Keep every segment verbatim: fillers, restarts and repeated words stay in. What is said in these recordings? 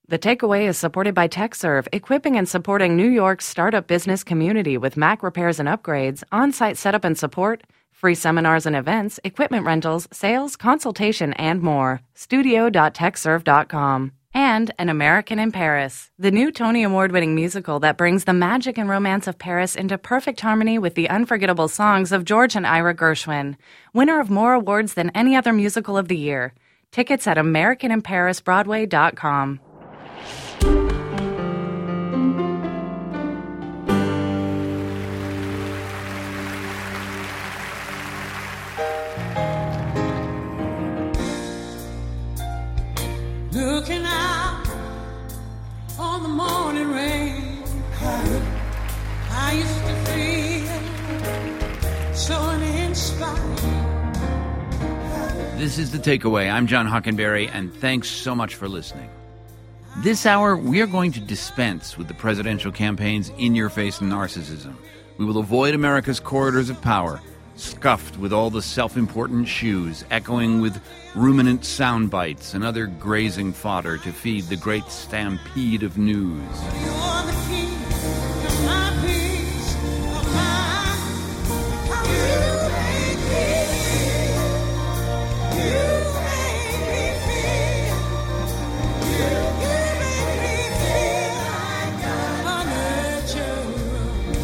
The Takeaway is supported by TechServe, equipping and supporting New York's startup business community with Mac repairs and upgrades, on-site setup and support, free seminars and events, equipment rentals, sales, consultation, and more. studio dot tech serve dot com. And An American in Paris, the new Tony Award-winning musical that brings the magic and romance of Paris into perfect harmony with the unforgettable songs of George and Ira Gershwin, winner of more awards than any other musical of the year. Tickets at american in paris broadway dot com. Looking out on the morning rain, I used to feel so uninspired. This is The Takeaway. I'm John Hockenberry, and thanks so much for listening. This hour, we are going to dispense with the presidential campaign's in-your-face narcissism. We will avoid America's corridors of power, scuffed with all the self-important shoes, echoing with ruminant sound bites and other grazing fodder to feed the great stampede of news. You're the key to my peace of mind. You make me feel, you make me feel, you, you make me feel like I'm a natural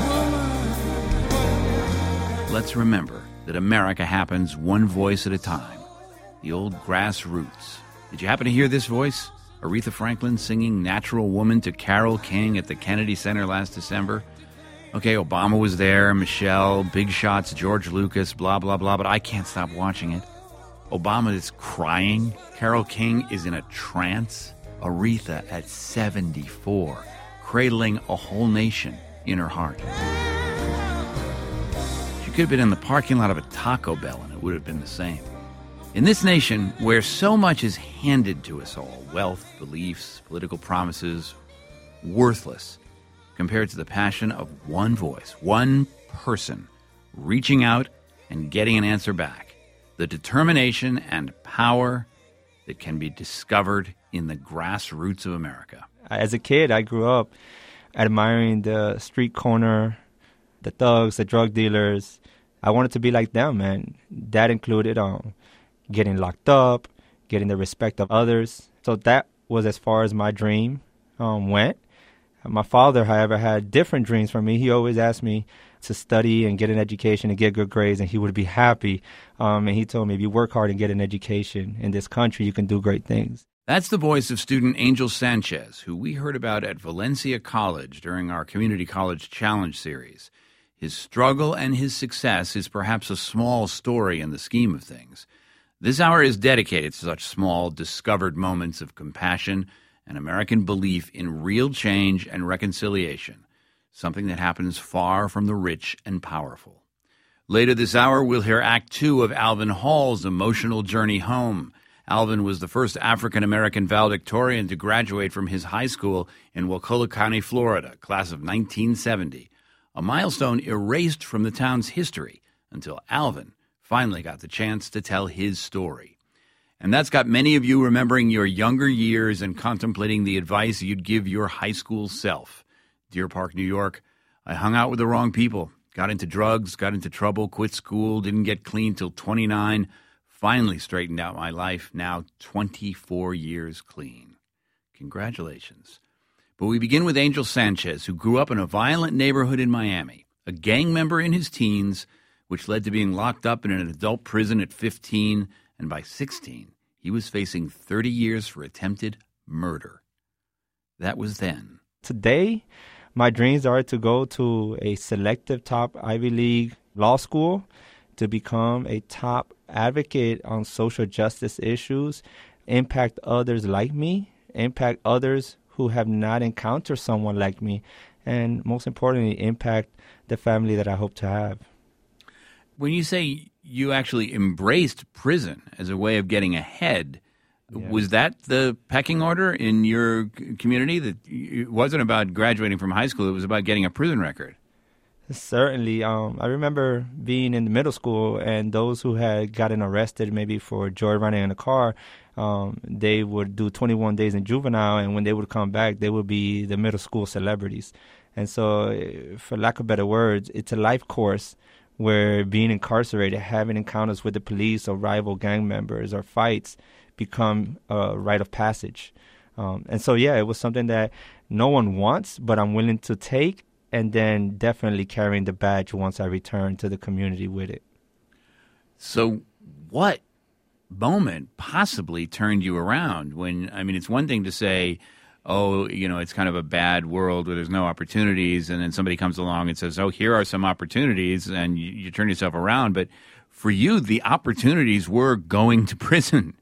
woman. Let's remember that America happens one voice at a time. The old grassroots. Did you happen to hear this voice? Aretha Franklin singing Natural Woman to Carole King at the Kennedy Center last December? Okay, Obama was there, Michelle, big shots, George Lucas, blah, blah, blah, but I can't stop watching it. Obama is crying. Carole King is in a trance. Aretha at seventy-four, cradling a whole nation in her heart. She could have been in the parking lot of a Taco Bell and it would have been the same. In this nation, where so much is handed to us all, wealth, beliefs, political promises, worthless, compared to the passion of one voice, one person, reaching out and getting an answer back, the determination and power that can be discovered in the grassroots of America. As a kid, I grew up admiring the street corner, the thugs, the drug dealers. I wanted to be like them, and that included um. getting locked up, getting the respect of others. So that was as far as my dream um, went. My father, however, had different dreams for me. He always asked me to study and get an education and get good grades, and he would be happy. Um, and he told me, if you work hard and get an education in this country, you can do great things. That's the voice of student Angel Sanchez, who we heard about at Valencia College during our Community College Challenge series. His struggle and his success is perhaps a small story in the scheme of things. This hour is dedicated to such small, discovered moments of compassion and American belief in real change and reconciliation, something that happens far from the rich and powerful. Later this hour, we'll hear Act Two of Alvin Hall's emotional journey home. Alvin was the first African-American valedictorian to graduate from his high school in Wakulla County, Florida, class of nineteen seventy, a milestone erased from the town's history until Alvin finally got the chance to tell his story. And that's got many of you remembering your younger years and contemplating the advice you'd give your high school self. Deer Park, New York, I hung out with the wrong people, got into drugs, got into trouble, quit school, didn't get clean till twenty-nine, finally straightened out my life, now twenty-four years clean. Congratulations. But we begin with Angel Sanchez, who grew up in a violent neighborhood in Miami, a gang member in his teens, which led to being locked up in an adult prison at fifteen, and by sixteen, he was facing thirty years for attempted murder. That was then. Today, my dreams are to go to a selective top Ivy League law school, to become a top advocate on social justice issues, impact others like me, impact others who have not encountered someone like me, and most importantly, impact the family that I hope to have. When you say you actually embraced prison as a way of getting ahead, yeah. was that the pecking order in your community? That it wasn't about graduating from high school, it was about getting a prison record? Certainly. Um, I remember being in middle school, and those who had gotten arrested maybe for joyriding in a car, Um, they would do twenty-one days in juvenile, and when they would come back, they would be the middle school celebrities. And so, eh, for lack of better words, it's a life course where being incarcerated, having encounters with the police or rival gang members or fights become a rite of passage. Um, and so, yeah, it was something that no one wants, but I'm willing to take, and then definitely carrying the badge once I return to the community with it. So what moment possibly turned you around? When, I mean, it's one thing to say, oh, you know, it's kind of a bad world where there's no opportunities, and then somebody comes along and says, oh, here are some opportunities, and you, you turn yourself around. But for you, the opportunities were going to prison.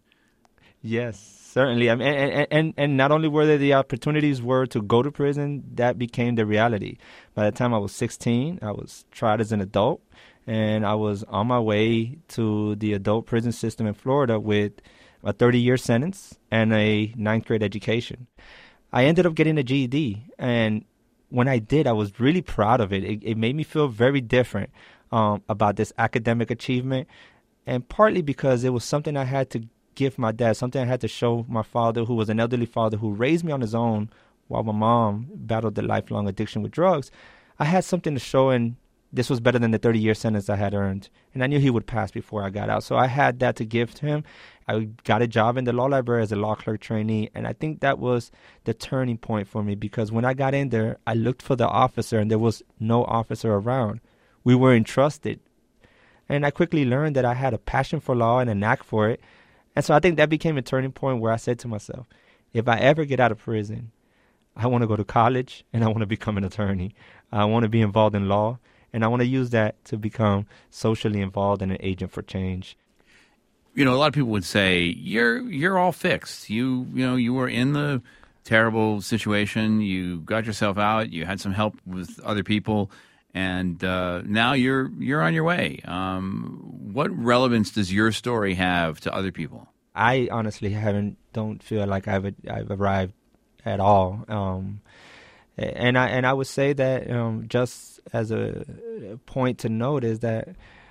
Yes, certainly. I mean, and, and, and not only were there the opportunities were to go to prison, that became the reality. By the time I was sixteen, I was tried as an adult, and I was on my way to the adult prison system in Florida with a thirty-year sentence and a ninth grade education. I ended up getting a G E D, and when I did, I was really proud of it. It, it made me feel very different um, about this academic achievement, and partly because it was something I had to give my dad, something I had to show my father, who was an elderly father who raised me on his own while my mom battled the lifelong addiction with drugs. I had something to show, and this was better than the thirty-year sentence I had earned. And I knew he would pass before I got out. So I had that to give to him. I got a job in the law library as a law clerk trainee, and I think that was the turning point for me, because when I got in there, I looked for the officer, and there was no officer around. We were entrusted. And I quickly learned that I had a passion for law and a knack for it. And so I think that became a turning point where I said to myself, if I ever get out of prison, I want to go to college and I want to become an attorney. I want to be involved in law, and I want to use that to become socially involved and an agent for change. You know, a lot of people would say, you're you're all fixed. You you know, you were in the terrible situation. You got yourself out. You had some help with other people, and uh, now you're you're on your way. Um, what relevance does your story have to other people? I honestly haven't don't feel like I've I've arrived at all. Um, and I and I would say that um, just as a point to note is that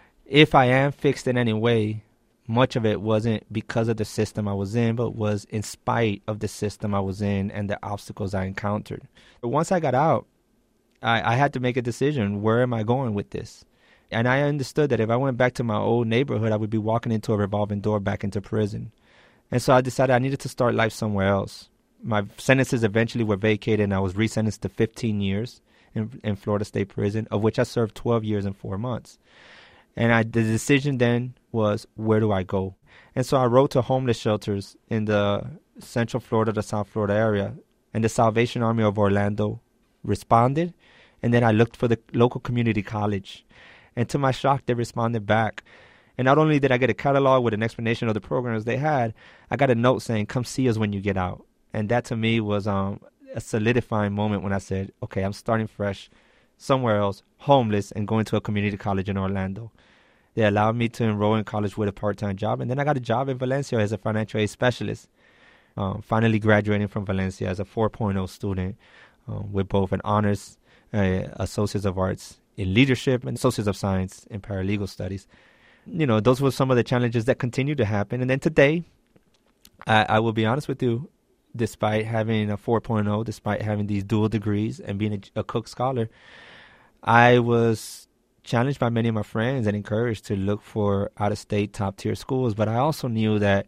if I am fixed in any way, much of it wasn't because of the system I was in, but was in spite of the system I was in and the obstacles I encountered. But once I got out, I, I had to make a decision. Where am I going with this? And I understood that if I went back to my old neighborhood, I would be walking into a revolving door back into prison. And so I decided I needed to start life somewhere else. My sentences eventually were vacated, and I was resentenced to fifteen years in, in Florida State Prison, of which I served twelve years and four months. And I, the decision then was, where do I go? And so I wrote to homeless shelters in the Central Florida to South Florida area, and the Salvation Army of Orlando responded. And then I looked for the local community college. And to my shock, they responded back. And not only did I get a catalog with an explanation of the programs they had, I got a note saying, come see us when you get out. And that to me was um, a solidifying moment when I said, okay, I'm starting fresh somewhere else, homeless, and going to a community college in Orlando. They allowed me to enroll in college with a part-time job. And then I got a job in Valencia as a financial aid specialist, um, finally graduating from Valencia as a four point oh student um, with both an honors uh, Associates of Arts in leadership and Associates of Science in paralegal studies. You know, those were some of the challenges that continue to happen. And then today, I, I will be honest with you, despite having a four point oh, despite having these dual degrees and being a, a Cook Scholar, I was challenged by many of my friends and encouraged to look for out-of-state top-tier schools. But I also knew that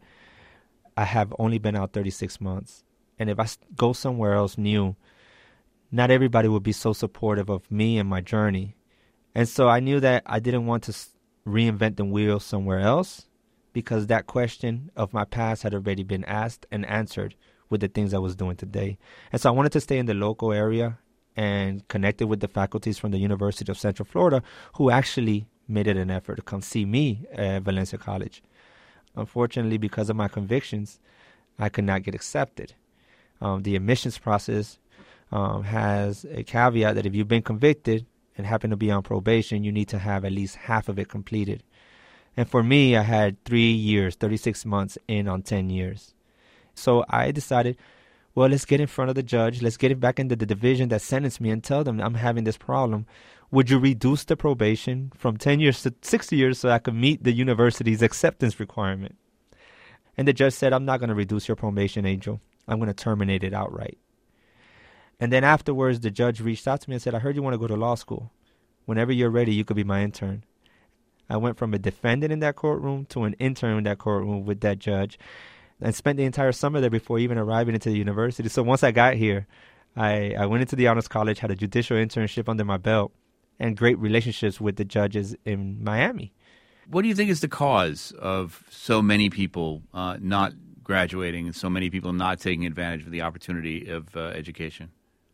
I have only been out thirty-six months. And if I go somewhere else new, not everybody would be so supportive of me and my journey. And so I knew that I didn't want to reinvent the wheel somewhere else, because that question of my past had already been asked and answered with the things I was doing today. And so I wanted to stay in the local area and connected with the faculties from the University of Central Florida, who actually made it an effort to come see me at Valencia College. Unfortunately, because of my convictions, I could not get accepted. Um, the admissions process um, has a caveat that if you've been convicted and happen to be on probation, you need to have at least half of it completed. And for me, I had three years, thirty-six months in on ten years. So I decided, well, let's get in front of the judge. Let's get it back into the division that sentenced me and tell them I'm having this problem. Would you reduce the probation from ten years to six years so I could meet the university's acceptance requirement? And the judge said, I'm not going to reduce your probation, Angel. I'm going to terminate it outright. And then afterwards, the judge reached out to me and said, I heard you want to go to law school. Whenever you're ready, you could be my intern. I went from a defendant in that courtroom to an intern in that courtroom with that judge, and spent the entire summer there before even arriving into the university. So once I got here, I, I went into the Honors College, had a judicial internship under my belt, and great relationships with the judges in Miami. What do you think is the cause of so many people uh, not graduating and so many people not taking advantage of the opportunity of uh, education?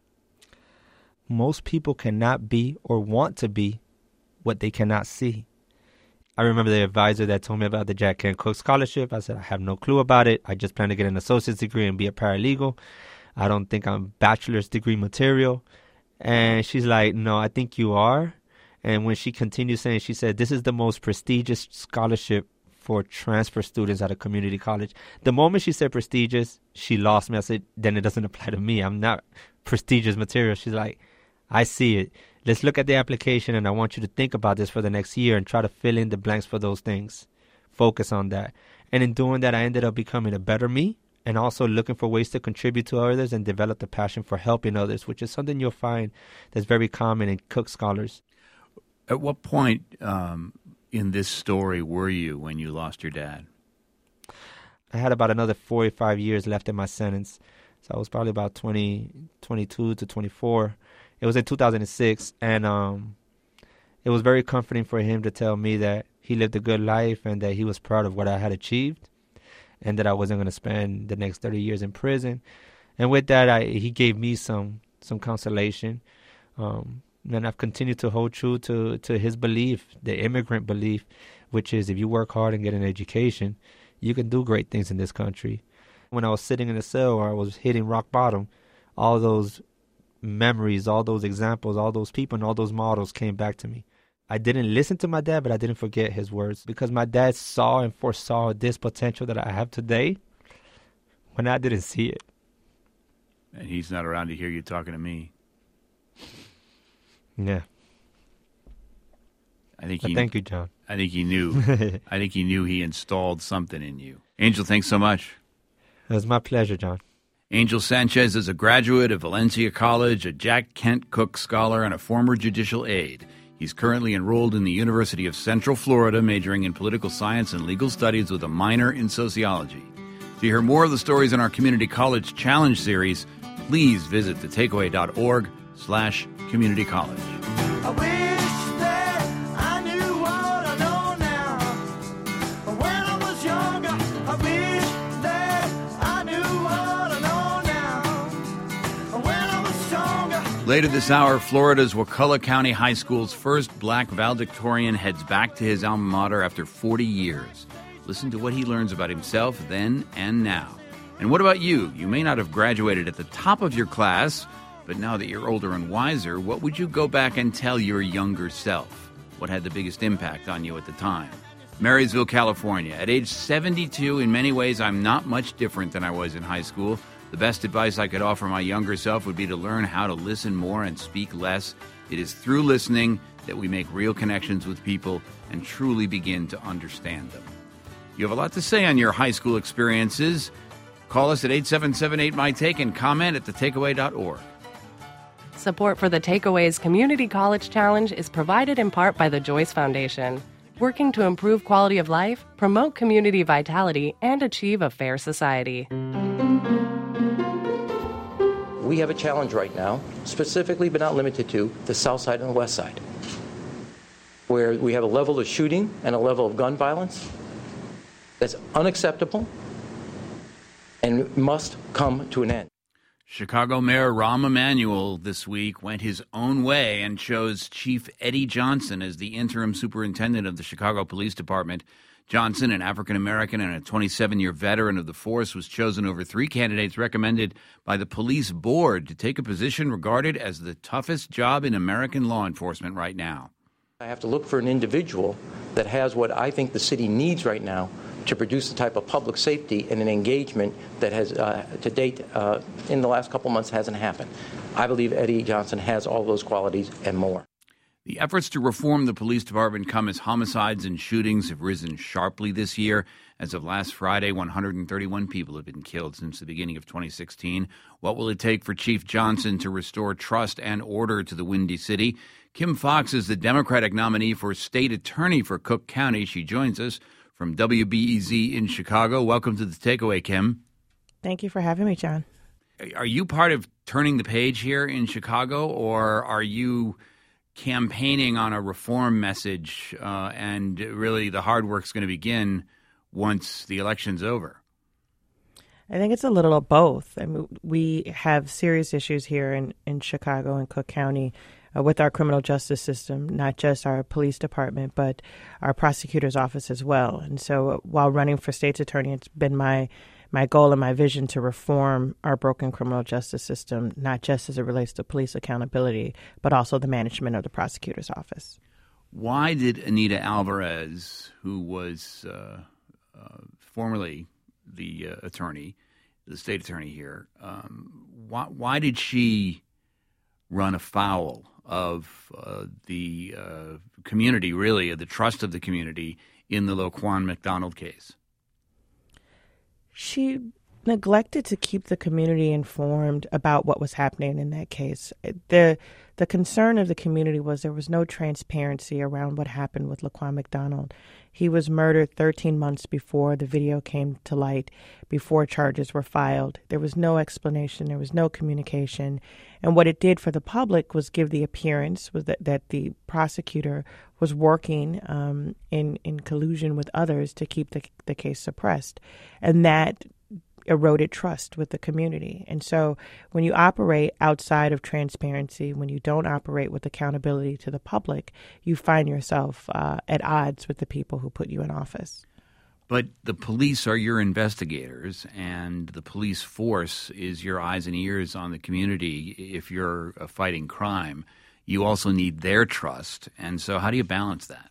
Most people cannot be or want to be what they cannot see. I remember the advisor that told me about the Jack Kent Cooke Scholarship. I said, I have no clue about it. I just plan to get an associate's degree and be a paralegal. I don't think I'm bachelor's degree material. And she's like, no, I think you are. And when she continued saying, she said, this is the most prestigious scholarship for transfer students at a community college. The moment she said prestigious, she lost me. I said, then it doesn't apply to me. I'm not prestigious material. She's like, I see it. Let's look at the application, and I want you to think about this for the next year and try to fill in the blanks for those things. Focus on that. And in doing that, I ended up becoming a better me and also looking for ways to contribute to others and develop the passion for helping others, which is something you'll find that's very common in Cooke scholars. At what point um, in this story were you when you lost your dad? I had about another forty-five years left in my sentence. So I was probably about twenty, twenty-two to twenty-four. It was in two thousand six, and um, it was very comforting for him to tell me that he lived a good life and that he was proud of what I had achieved and that I wasn't going to spend the next thirty years in prison. And with that, I, he gave me some some consolation. Um, and I've continued to hold true to, to his belief, the immigrant belief, which is if you work hard and get an education, you can do great things in this country. When I was sitting in a cell or I was hitting rock bottom, all those memories, all those examples, all those people, and all those models came back to me. I didn't listen to my dad, but I didn't forget his words because my dad saw and foresaw this potential that I have today when I didn't see it. And he's not around to hear you talking to me. Yeah. I think But he, thank you, John. I think he knew. I think he knew he installed something in you. Angel, thanks so much. It was my pleasure, John. Angel Sanchez is a graduate of Valencia College, a Jack Kent Cooke scholar, and a former judicial aide. He's currently enrolled in the University of Central Florida, majoring in political science and legal studies with a minor in sociology. To hear more of the stories in our Community College Challenge series, please visit the takeaway dot org slash community college. I wish that I knew what I know now. When I was younger, I wish that I knew what I know now. When I was stronger. Later this hour, Florida's Wakulla County High School's first black valedictorian heads back to his alma mater after forty years. Listen to what he learns about himself then and now. And what about you? You may not have graduated at the top of your class, but now that you're older and wiser, what would you go back and tell your younger self? What had the biggest impact on you at the time? Marysville, California. At age seventy-two, in many ways, I'm not much different than I was in high school. The best advice I could offer my younger self would be to learn how to listen more and speak less. It is through listening that we make real connections with people and truly begin to understand them. You have a lot to say on your high school experiences. Call us at eight seven seven eight, M Y Take and comment at the takeaway dot org. Support for the Takeaways Community College Challenge is provided in part by the Joyce Foundation, working to improve quality of life, promote community vitality, and achieve a fair society. We have a challenge right now, specifically but not limited to the South Side and the West Side, where we have a level of shooting and a level of gun violence that's unacceptable and must come to an end. Chicago Mayor Rahm Emanuel this week went his own way and chose Chief Eddie Johnson as the interim superintendent of the Chicago Police Department. Johnson, an African-American and a twenty-seven-year veteran of the force, was chosen over three candidates recommended by the police board to take a position regarded as the toughest job in American law enforcement right now. I have to look for an individual that has what I think the city needs right now to produce the type of public safety and an engagement that has, uh, to date, uh, in the last couple months hasn't happened. I believe Eddie Johnson has all those qualities and more. The efforts to reform the police department come as homicides and shootings have risen sharply this year. As of last Friday, one hundred thirty-one people have been killed since the beginning of twenty sixteen. What will it take for Chief Johnson to restore trust and order to the Windy City? Kim Foxx is the Democratic nominee for state attorney for Cook County. She joins us from W B E Z in Chicago. Welcome to The Takeaway, Kim. Thank you for having me, John. Are you part of turning the page here in Chicago, or are you campaigning on a reform message, uh, and really the hard work's going to begin once the election's over? I think it's a little of both. I mean, we have serious issues here in, in Chicago and Cook County uh, with our criminal justice system, not just our police department, but our prosecutor's office as well. And so uh, while running for state's attorney, it's been my my goal and my vision to reform our broken criminal justice system, not just as it relates to police accountability, but also the management of the prosecutor's office. Why did Anita Alvarez, who was uh, uh, formerly the uh, attorney, the state attorney here, um, why, why did she run afoul of uh, the uh, community, really, the trust of the community in the Laquan McDonald case? She neglected to keep the community informed about what was happening in that case. The the concern of the community was there was no transparency around what happened with Laquan McDonald. He was murdered thirteen months before the video came to light, before charges were filed. There was no explanation. There was no communication. And what it did for the public was give the appearance was that, that the prosecutor was working um, in, in collusion with others to keep the, the case suppressed. And that eroded trust with the community. And so when you operate outside of transparency, when you don't operate with accountability to the public, you find yourself uh, at odds with the people who put you in office. But the police are your investigators, and the police force is your eyes and ears on the community. If you're uh, fighting crime, you also need their trust. And so how do you balance that?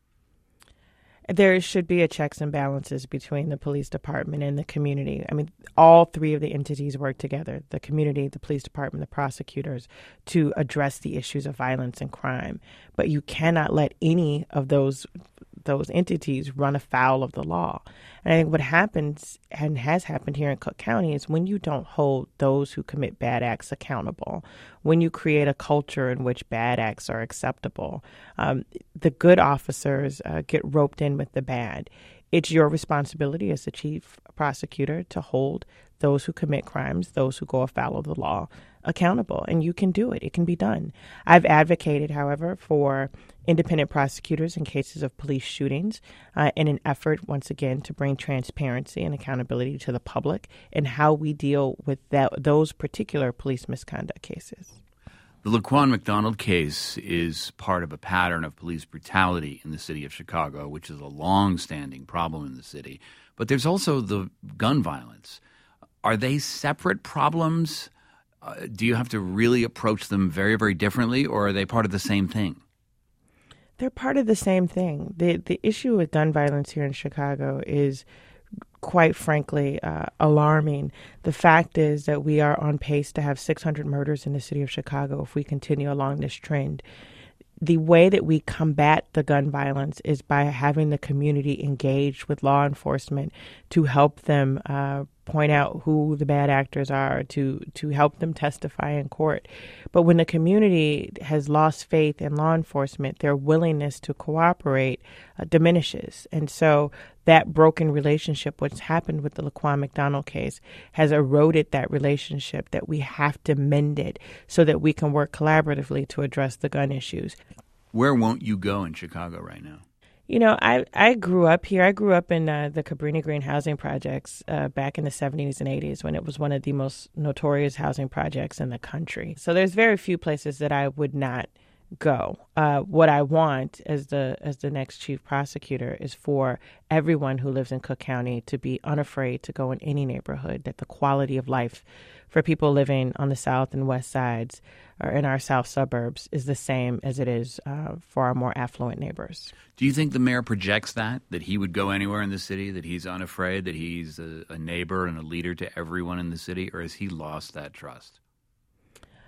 There should be a checks and balances between the police department and the community. I mean, all three of the entities work together, the community, the police department, the prosecutors, to address the issues of violence and crime. But you cannot let any of those those entities run afoul of the law. And I think what happens and has happened here in Cook County is when you don't hold those who commit bad acts accountable, when you create a culture in which bad acts are acceptable, um, the good officers uh, get roped in with the bad. It's your responsibility as the chief prosecutor to hold those who commit crimes, those who go afoul of the law, accountable. And you can do it. It can be done. I've advocated, however, for independent prosecutors in cases of police shootings uh, in an effort, once again, to bring transparency and accountability to the public and how we deal with that, those particular police misconduct cases. The Laquan McDonald case is part of a pattern of police brutality in the city of Chicago, which is a long-standing problem in the city. But there's also the gun violence. Are they separate problems? Uh, do you have to really approach them very, very differently, or are they part of the same thing? They're part of the same thing. The the issue with gun violence here in Chicago is, quite frankly, uh, alarming. The fact is that we are on pace to have six hundred murders in the city of Chicago if we continue along this trend. The way that we combat the gun violence is by having the community engaged with law enforcement to help them uh, point out who the bad actors are, to to help them testify in court. But when the community has lost faith in law enforcement, their willingness to cooperate uh, diminishes. And so that broken relationship, what's happened with the Laquan McDonald case, has eroded that relationship, that we have to mend it so that we can work collaboratively to address the gun issues. Where won't you go in Chicago right now? You know, I, I grew up here. I grew up in uh, the Cabrini Green housing projects uh, back in the seventies and eighties when it was one of the most notorious housing projects in the country. So there's very few places that I would not go. Uh, what I want as the as the next chief prosecutor is for everyone who lives in Cook County to be unafraid to go in any neighborhood, that the quality of life for people living on the south and west sides or in our south suburbs is the same as it is uh, for our more affluent neighbors. Do you think the mayor projects that, that he would go anywhere in the city, that he's unafraid, that he's a, a neighbor and a leader to everyone in the city, or has he lost that trust?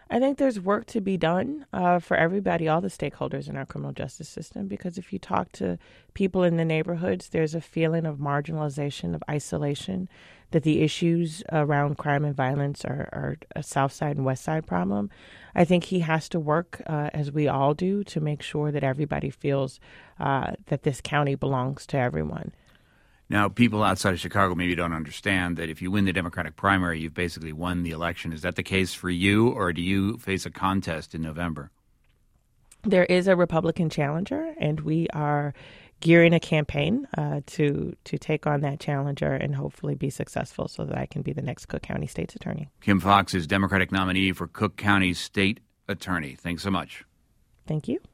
I think there's work to be done uh, for everybody, all the stakeholders in our criminal justice system, because if you talk to people in the neighborhoods, there's a feeling of marginalization, of isolation, that the issues around crime and violence are, are a South Side and West Side problem. I think he has to work, uh, as we all do, to make sure that everybody feels uh, that this county belongs to everyone. Now, people outside of Chicago maybe don't understand that if you win the Democratic primary, you've basically won the election. Is that the case for you, or do you face a contest in November? There is a Republican challenger, and we are gearing a campaign uh, to to take on that challenger and hopefully be successful so that I can be the next Cook County State's Attorney. Kim Foxx is Democratic nominee for Cook County State Attorney. Thanks so much. Thank you.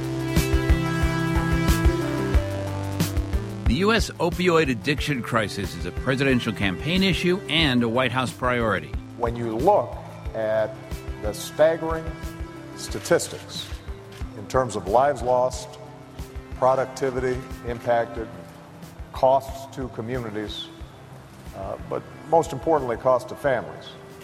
The U S opioid addiction crisis is a presidential campaign issue and a White House priority. When you look at the staggering statistics in terms of lives lost, productivity impacted, costs to communities, uh, but most importantly, cost to families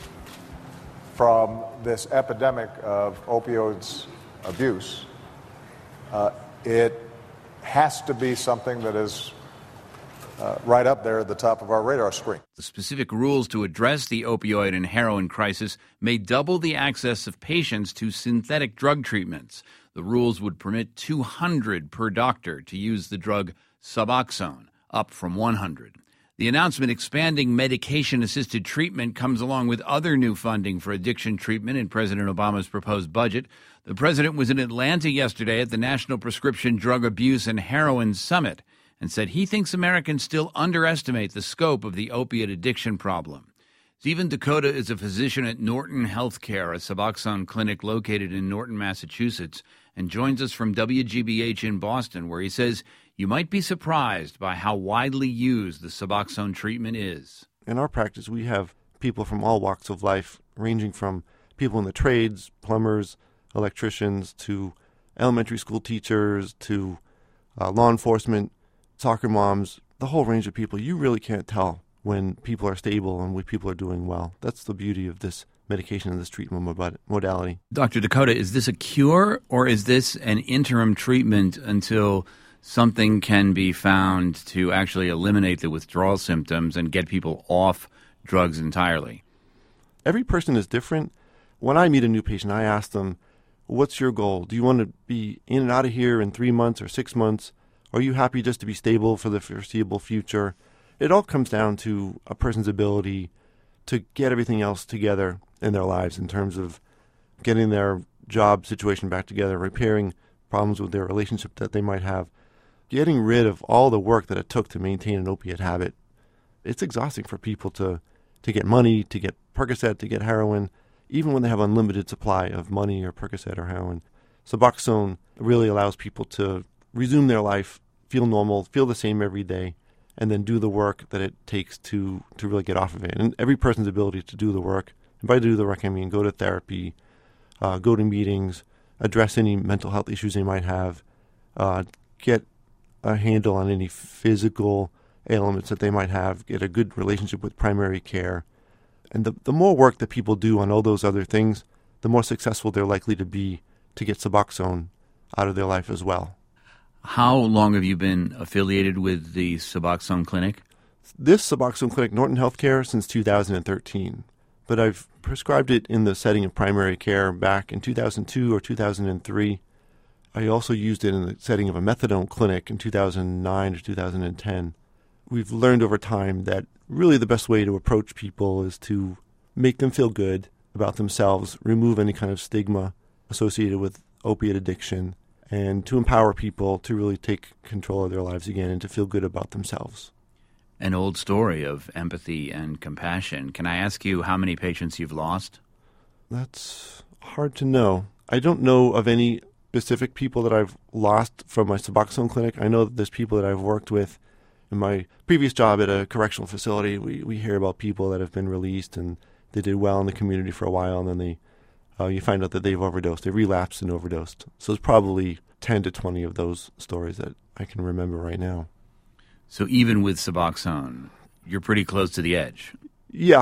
from this epidemic of opioids abuse, uh, it has to be something that is uh, right up there at the top of our radar screen. The specific rules to address the opioid and heroin crisis may double the access of patients to synthetic drug treatments. The rules would permit two hundred per doctor to use the drug Suboxone, up from one hundred. The announcement expanding medication-assisted treatment comes along with other new funding for addiction treatment in President Obama's proposed budget. The president was in Atlanta yesterday at the National Prescription Drug Abuse and Heroin Summit and said he thinks Americans still underestimate the scope of the opiate addiction problem. Stephen Dakota is a physician at Norton Healthcare, a Suboxone clinic located in Norton, Massachusetts, and joins us from W G B H in Boston, where he says you might be surprised by how widely used the Suboxone treatment is. In our practice, we have people from all walks of life, ranging from people in the trades, plumbers, electricians, to elementary school teachers, to uh, law enforcement, soccer moms, the whole range of people. You really can't tell when people are stable and when people are doing well. That's the beauty of this medication and this treatment modality. Doctor Dakota, is this a cure or is this an interim treatment until something can be found to actually eliminate the withdrawal symptoms and get people off drugs entirely? Every person is different. When I meet a new patient, I ask them, what's your goal? Do you want to be in and out of here in three months or six months? Are you happy just to be stable for the foreseeable future? It all comes down to a person's ability to get everything else together in their lives in terms of getting their job situation back together, repairing problems with their relationship that they might have, getting rid of all the work that it took to maintain an opiate habit. It's exhausting for people to, to get money, to get Percocet, to get heroin, even when they have unlimited supply of money or Percocet or heroin. Suboxone really allows people to resume their life, feel normal, feel the same every day, and then do the work that it takes to, to really get off of it. And every person's ability to do the work, and by do the work I mean go to therapy, uh, go to meetings, address any mental health issues they might have, uh, get a handle on any physical ailments that they might have, get a good relationship with primary care. And the, the more work that people do on all those other things, the more successful they're likely to be to get Suboxone out of their life as well. How long have you been affiliated with the Suboxone Clinic? This Suboxone Clinic, Norton Healthcare, since two thousand thirteen. But I've prescribed it in the setting of primary care back in two thousand two or two thousand three. I also used it in the setting of a methadone clinic in two thousand nine or two thousand ten. We've learned over time that really the best way to approach people is to make them feel good about themselves, remove any kind of stigma associated with opiate addiction, and to empower people to really take control of their lives again and to feel good about themselves. An old story of empathy and compassion. Can I ask you how many patients you've lost? That's hard to know. I don't know of any specific people that I've lost from my Suboxone clinic. I know that there's people that I've worked with in my previous job at a correctional facility. We we hear about people that have been released and they did well in the community for a while, and then they uh, you find out that they've overdosed. They relapsed and overdosed. So it's probably ten to twenty of those stories that I can remember right now. So even with Suboxone, you're pretty close to the edge. Yeah.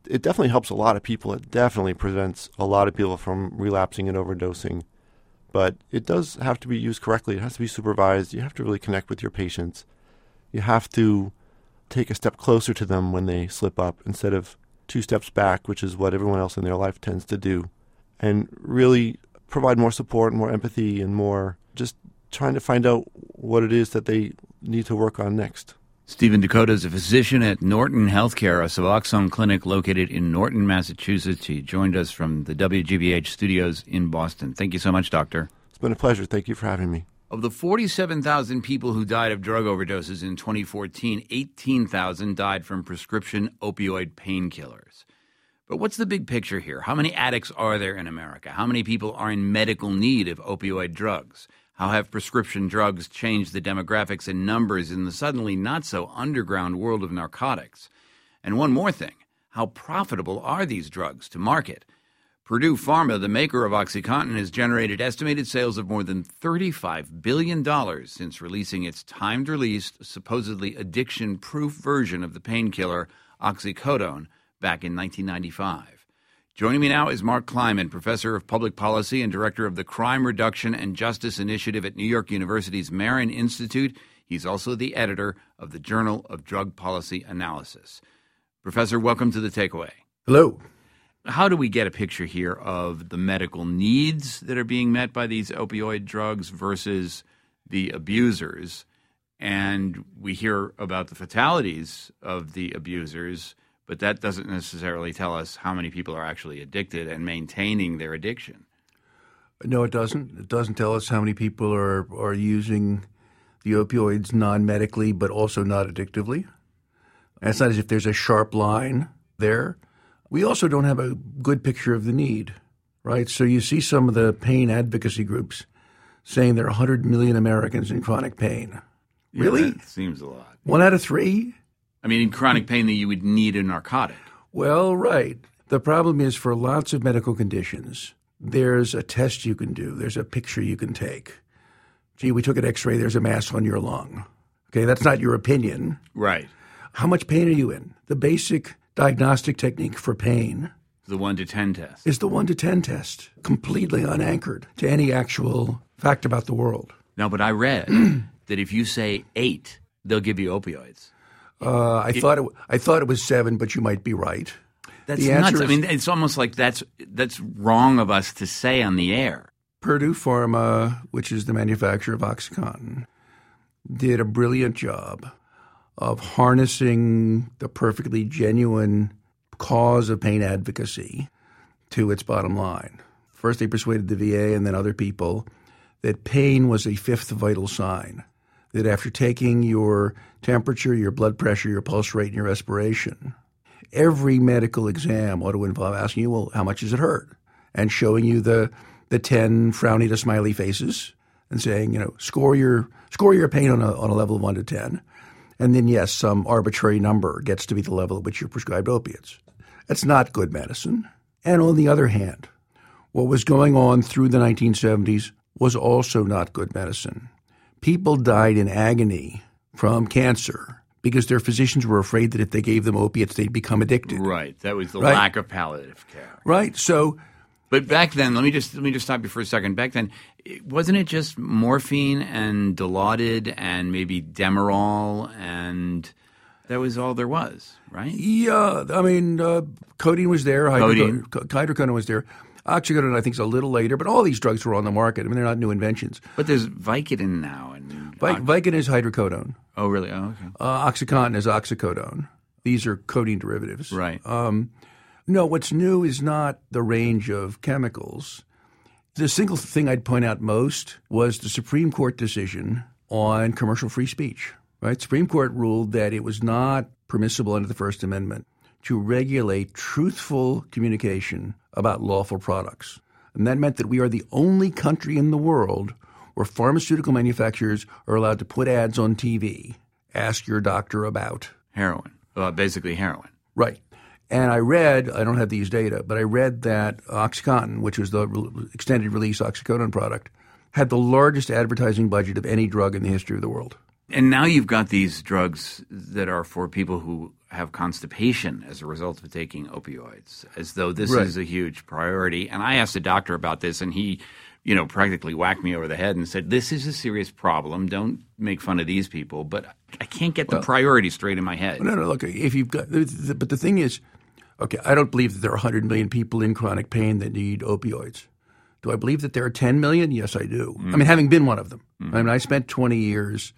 it definitely helps a lot of people. It definitely prevents a lot of people from relapsing and overdosing. But it does have to be used correctly. It has to be supervised. You have to really connect with your patients. You have to take a step closer to them when they slip up instead of two steps back, which is what everyone else in their life tends to do. And really provide more support, more empathy, and more just trying to find out what it is that they need to work on next. Stephen Dakota is a physician at Norton Healthcare, a Suboxone clinic located in Norton, Massachusetts. He joined us from the W G B H studios in Boston. Thank you so much, Doctor. It's been a pleasure. Thank you for having me. Of the forty-seven thousand people who died of drug overdoses in twenty fourteen, eighteen thousand died from prescription opioid painkillers. But what's the big picture here? How many addicts are there in America? How many people are in medical need of opioid drugs? How have prescription drugs changed the demographics and numbers in the suddenly not-so-underground world of narcotics? And one more thing, how profitable are these drugs to market? Purdue Pharma, the maker of OxyContin, has generated estimated sales of more than thirty-five billion dollars since releasing its timed-released, supposedly addiction-proof version of the painkiller oxycodone back in nineteen ninety-five. Joining me now is Mark Kleiman, professor of public policy and director of the Crime Reduction and Justice Initiative at New York University's Marin Institute. He's also the editor of the Journal of Drug Policy Analysis. Professor, welcome to The Takeaway. Hello. How do we get a picture here of the medical needs that are being met by these opioid drugs versus the abusers? And we hear about the fatalities of the abusers, but that doesn't necessarily tell us how many people are actually addicted and maintaining their addiction. No, it doesn't. It doesn't tell us how many people are, are using the opioids non-medically but also not addictively. And it's not as if there's a sharp line there. We also don't have a good picture of the need, right? So you see some of the pain advocacy groups saying there are one hundred million Americans in chronic pain. Yeah, Really? That seems a lot. One out of three? I mean, in chronic pain that you would need a narcotic. Well, right. The problem is for lots of medical conditions, there's a test you can do. There's a picture you can take. Gee, we took an x-ray. There's a mass on your lung. Okay, that's not your opinion. Right. How much pain are you in? The basic diagnostic technique for pain The one to ten test. is the one to ten test, completely unanchored to any actual fact about the world. No, but I read that if you say eight, they'll give you opioids. Uh, I It- thought it, I thought it was seven, but you might be right. That's The answer nuts. I is- mean, it's almost like that's that's wrong of us to say on the air. Purdue Pharma, which is the manufacturer of OxyContin, did a brilliant job of harnessing the perfectly genuine cause of pain advocacy to its bottom line. First, they persuaded the V A and then other people that pain was a fifth vital sign, that after taking your temperature, your blood pressure, your pulse rate, and your respiration, every medical exam ought to involve asking you, well, how much does it hurt? And showing you the the ten frowny to smiley faces and saying, you know, score your score your pain on a on a level of one to ten. And then, yes, some arbitrary number gets to be the level at which you're prescribed opiates. That's not good medicine. And on the other hand, what was going on through the nineteen seventies was also not good medicine. People died in agony from cancer because their physicians were afraid that if they gave them opiates, they'd become addicted. Right. That was the Right. lack of palliative care. Right? So But back then, let me just let me just stop you for a second. Back then, it- wasn't it just morphine and Dilaudid and maybe Demerol, and that was all there was, right? yeah, I mean, uh, codeine was there. Codeine. Hydroco- hydrocodone was there. Oxycodone, I think, is a little later, but all these drugs were on the market. I mean, they're not new inventions. But there's Vicodin now, and Vi- Vicodin is hydrocodone. oh, really? Oh, okay. Uh, OxyContin is oxycodone. These are codeine derivatives. Right. Um, no, what's new is not the range of chemicals. The single thing I'd point out most was the Supreme Court decision on commercial free speech. Right? Supreme Court ruled that it was not permissible under the First Amendment to regulate truthful communication about lawful products. And that meant that we are the only country in the world where pharmaceutical manufacturers are allowed to put ads on T V. Ask your doctor about. Heroin. Well, basically heroin. Right. And I read, I don't have these data, but I read that OxyContin, which was the re- extended release oxycodone product, had the largest advertising budget of any drug in the history of the world. And now you've got these drugs that are for people who have constipation as a result of taking opioids, as though this Right. is a huge priority. And I asked a doctor about this, and he, you know, practically whacked me over the head and said, this is a serious problem. Don't make fun of these people. But I can't get the Well- priority straight in my head. No, no, look, if you've got, but the thing is, okay, I don't believe that there are one hundred million people in chronic pain that need opioids. Do I believe that there are ten million? Yes, I do. Mm. I mean, having been one of them. Mm. I mean, I spent twenty years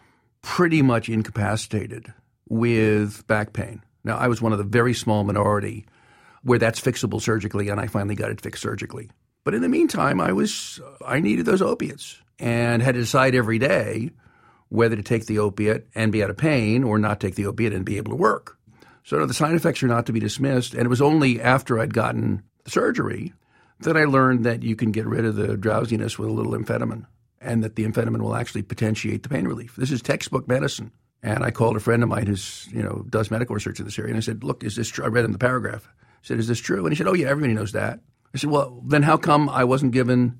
pretty much incapacitated with back pain. Now, I was one of the very small minority where that's fixable surgically, and I finally got it fixed surgically. But in the meantime, I was I needed those opiates and had to decide every day whether to take the opiate and be out of pain or not take the opiate and be able to work. So no, the side effects are not to be dismissed. And it was only after I'd gotten the surgery that I learned that you can get rid of the drowsiness with a little amphetamine, and that the amphetamine will actually potentiate the pain relief. This is textbook medicine. And I called a friend of mine who's, you know, does medical research in this area, and I said, look, is this true? I read in the paragraph. I said, is this true? And he said, oh, yeah, everybody knows that. I said, well, then how come I wasn't given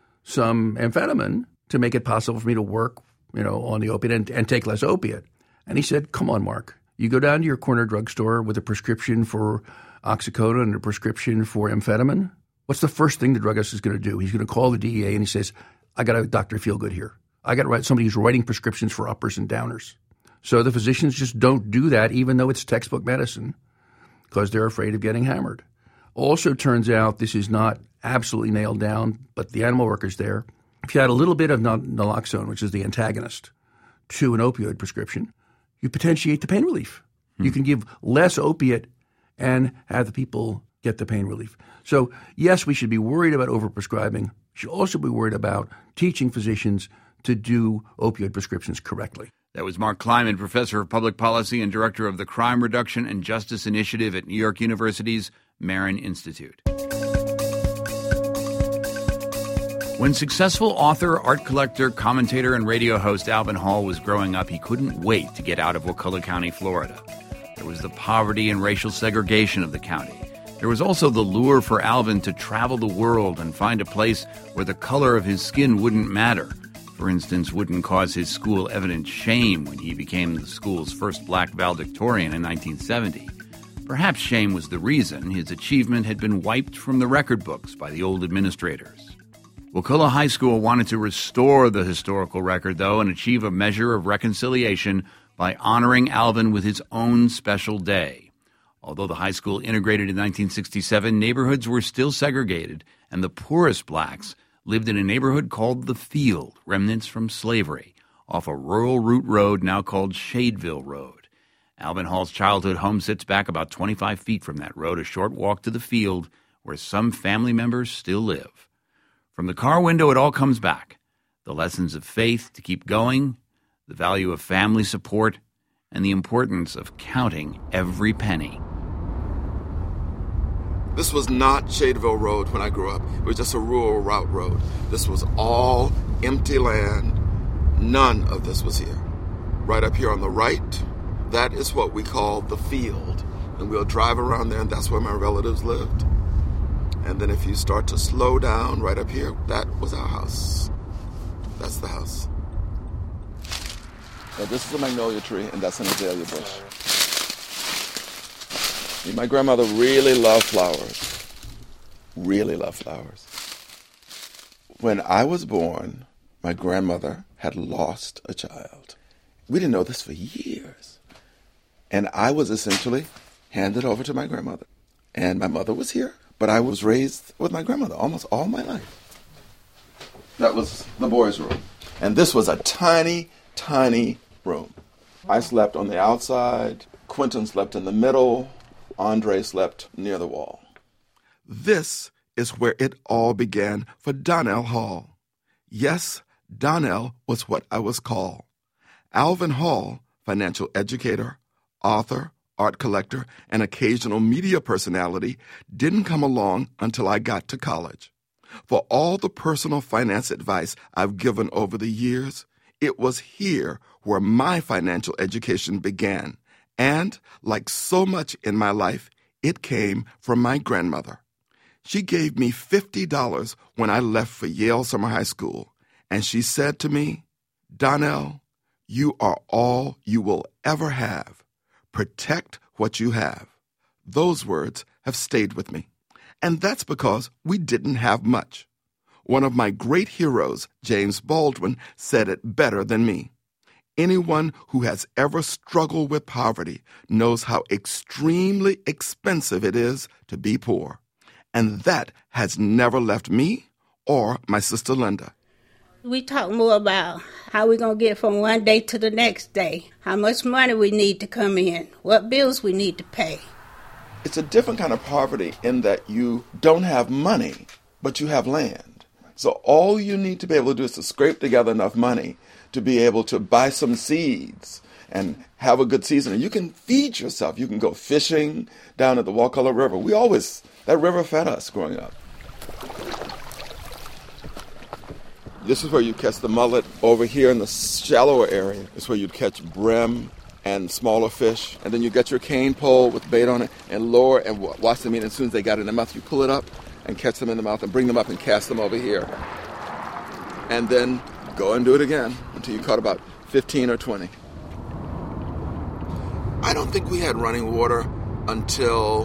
some amphetamine to make it possible for me to work, you know, on the opiate and, and take less opiate? And he said, come on, Mark. You go down to your corner drugstore with a prescription for oxycodone and a prescription for amphetamine. What's the first thing the druggist is going to do? He's going to call the D E A and he says, I got a Doctor Feelgood here. I got to write somebody who's writing prescriptions for uppers and downers. So the physicians just don't do that, even though it's textbook medicine, because they're afraid of getting hammered. Also turns out this is not absolutely nailed down, but the animal workers there, if you had a little bit of nal- naloxone, which is the antagonist, to an opioid prescription, you potentiate the pain relief. Hmm. You can give less opiate and have the people get the pain relief. So, yes, we should be worried about overprescribing. We should also be worried about teaching physicians to do opioid prescriptions correctly. That was Mark Kleiman, professor of public policy and director of the Crime Reduction and Justice Initiative at New York University's Marin Institute. When successful author, art collector, commentator, and radio host Alvin Hall was growing up, he couldn't wait to get out of Wakulla County, Florida. There was the poverty and racial segregation of the county. There was also the lure for Alvin to travel the world and find a place where the color of his skin wouldn't matter. For instance, wouldn't cause his school evident shame when he became the school's first black valedictorian in nineteen seventy. Perhaps shame was the reason his achievement had been wiped from the record books by the old administrators. Wakulla High School wanted to restore the historical record, though, and achieve a measure of reconciliation by honoring Alvin with his own special day. Although the high school integrated in nineteen sixty-seven, neighborhoods were still segregated, and the poorest blacks lived in a neighborhood called The Field, remnants from slavery, off a rural route road now called Shadeville Road. Alvin Hall's childhood home sits back about twenty-five feet from that road, a short walk to the field, where some family members still live. From the car window, it all comes back. The lessons of faith to keep going, the value of family support, and the importance of counting every penny. This was not Shadeville Road when I grew up. It was just a rural route road. This was all empty land. None of this was here. Right up here on the right, that is what we call the field. And we'll drive around there, and that's where my relatives lived. And then if you start to slow down right up here, that was our house. That's the house. Now, this is a magnolia tree, and that's an azalea bush. My grandmother really loved flowers. Really loved flowers. When I was born, my grandmother had lost a child. We didn't know this for years. And I was essentially handed over to my grandmother. And my mother was here, but I was raised with my grandmother almost all my life. That was the boys' room. And this was a tiny, tiny room. I slept on the outside. Quentin slept in the middle. Andre slept near the wall. This is where it all began for Donnell Hall. Yes, Donnell was what I was called. Alvin Hall, financial educator, author, art collector, and occasional media personality, didn't come along until I got to college. For all the personal finance advice I've given over the years, it was here where my financial education began. And, like so much in my life, it came from my grandmother. She gave me fifty dollars when I left for Yale Summer High School, and she said to me, Donnell, you are all you will ever have. Protect what you have. Those words have stayed with me. And that's because we didn't have much. One of my great heroes, James Baldwin, said it better than me. Anyone who has ever struggled with poverty knows how extremely expensive it is to be poor. And that has never left me or my sister Linda. We talk more about how we're going to get from one day to the next day, how much money we need to come in, what bills we need to pay. It's a different kind of poverty in that you don't have money, but you have land. So all you need to be able to do is to scrape together enough money to be able to buy some seeds and have a good season. And you can feed yourself. You can go fishing down at the Wakulla River. We always, that river fed us growing up. This is where you catch the mullet. Over here in the shallower area is where you'd catch brim and smaller fish. And then you get your cane pole with bait on it and lower and watch them eat. As soon as they got in the mouth, you pull it up and catch them in the mouth and bring them up and cast them over here. And then go and do it again until you caught about fifteen or twenty. I don't think we had running water until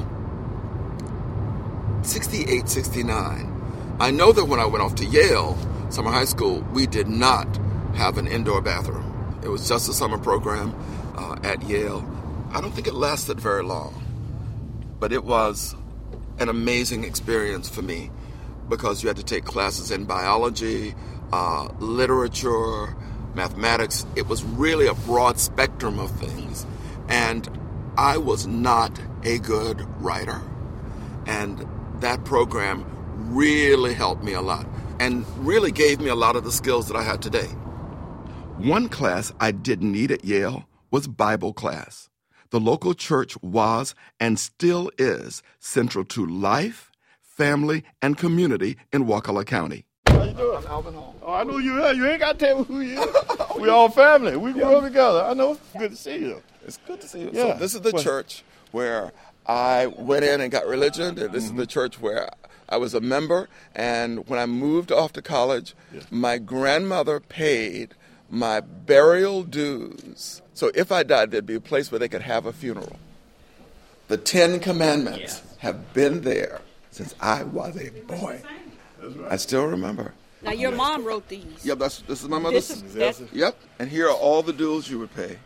sixty-eight, sixty-nine. I know that when I went off to Yale Summer High School, we did not have an indoor bathroom. It was just a summer program uh, at Yale. I don't think it lasted very long, but it was an amazing experience for me because you had to take classes in biology, uh, literature, mathematics. It was really a broad spectrum of things. And I was not a good writer. And that program really helped me a lot and really gave me a lot of the skills that I had today. One class I didn't need at Yale was Bible class. The local church was and still is central to life, family, and community in Wakulla County. How you doing? I'm Alvin Hall. Oh, I know you are. You ain't got to tell me who you are. We all family. We grew up together. I know. Good to see you. It's good to see you. Yeah. So this is the church where I went in and got religion, and this mm-hmm. is the church where I was a member. And when I moved off to college, yeah. my grandmother paid my burial dues. So if I died, there'd be a place where they could have a funeral. The Ten Commandments yeah. have been there since I was a boy. Right. I still remember. Now, your mom wrote these. Yep, that's, this is my mother's. This is, that's, yep, and here are all the dues you would pay.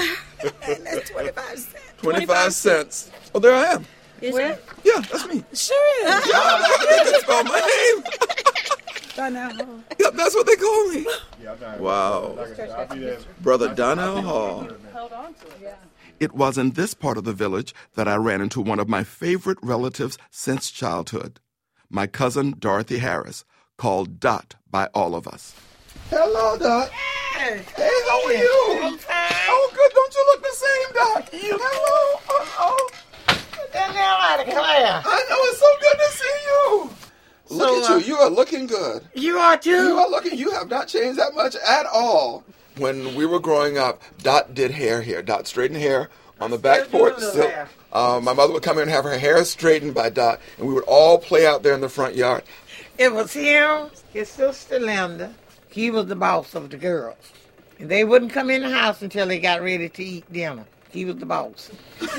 That's twenty-five cents. twenty-five cents. Oh, there I am. Is Where? Yeah, that's me. Sure is. Yeah, they can spell my name. Donnell Hall. Yep, that's what they call me. Wow. Brother Donnell Hall. Held on to it. Yeah. It was in this part of the village that I ran into one of my favorite relatives since childhood, my cousin Dorothy Harris, called Dot by all of us. Hello, Dot. Hey, hey how are you? I'm fine. Oh, good. Don't you look the same, Dot? You. Hello. Uh-oh. Get the hell out of class. I know. It's so good to see you. Look So, at you. You are looking good. You are too? You are looking. You have not changed that much at all. When we were growing up, Dot did hair here. Dot straightened hair on the back porch. Still, uh, my mother would come in and have her hair straightened by Dot, and we would all play out there in the front yard. It was him, his sister Linda. He was the boss of the girls. And they wouldn't come in the house until they got ready to eat dinner. He was the boss.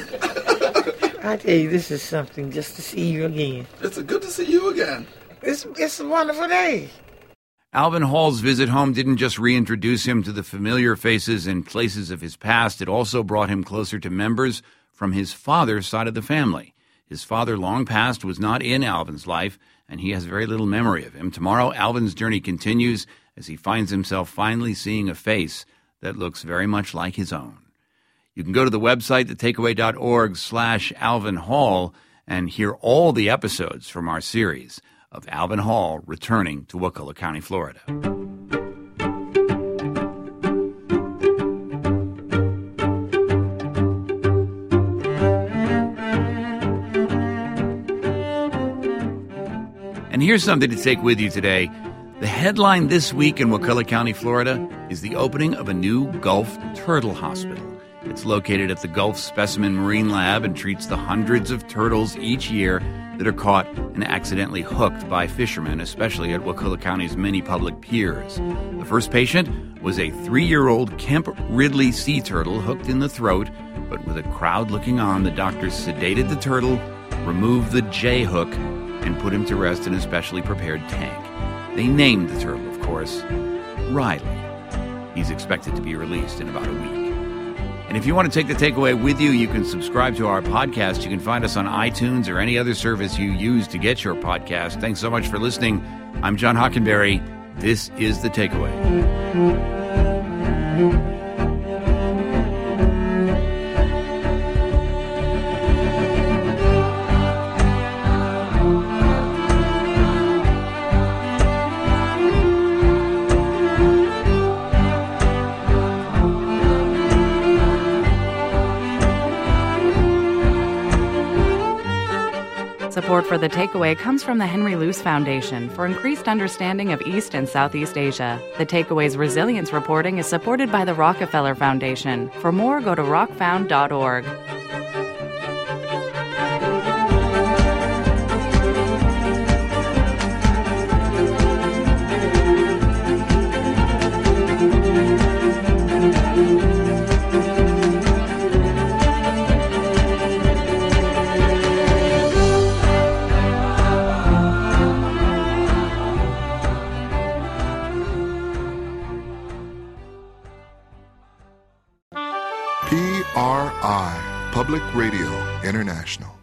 I tell you, this is something just to see you again. It's a good to see you again. It's, it's a wonderful day. Alvin Hall's visit home didn't just reintroduce him to the familiar faces and places of his past. It also brought him closer to members from his father's side of the family. His father, long past, was not in Alvin's life, and he has very little memory of him. Tomorrow, Alvin's journey continues as he finds himself finally seeing a face that looks very much like his own. You can go to the website, the takeaway dot org slash Alvin Hall, and hear all the episodes from our series of Alvin Hall returning to Wakulla County, Florida. And here's something to take with you today. The headline this week in Wakulla County, Florida, is the opening of a new Gulf Turtle Hospital. It's It's located at the Gulf Specimen Marine Lab and treats the hundreds of turtles each year that are caught and accidentally hooked by fishermen, especially at Wakulla County's many public piers. The first patient was a three-year-old Kemp Ridley sea turtle hooked in the throat, but with a crowd looking on, the doctors sedated the turtle, removed the J-hook, and put him to rest in a specially prepared tank. They named the turtle, of course, Riley. He's expected to be released in about a week. And if you want to take the takeaway with you, you can subscribe to our podcast. You can find us on iTunes or any other service you use to get your podcast. Thanks so much for listening. I'm John Hockenberry. This is The Takeaway. Support for The Takeaway comes from the Henry Luce Foundation for increased understanding of East and Southeast Asia. The Takeaway's resilience reporting is supported by the Rockefeller Foundation. For more, go to rock found dot org. P R I, Public Radio International.